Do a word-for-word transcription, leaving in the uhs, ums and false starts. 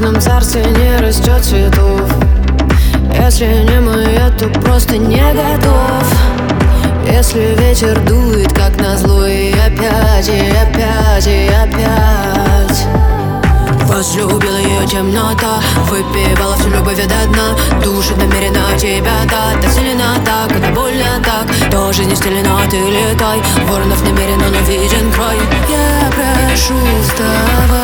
снежном царстве не растет цветов. Если не моя, то просто не готов. Если ветер дует, как назло, и опять, и опять, и опять. Возлюбила ее темнота, выпивала всю любовь до дна. Душит намеренно тебя так, так сильно так, это больно так. То жизнь стелена, ты летай, воронов намеренно, но виден край. Я прошу, вставай.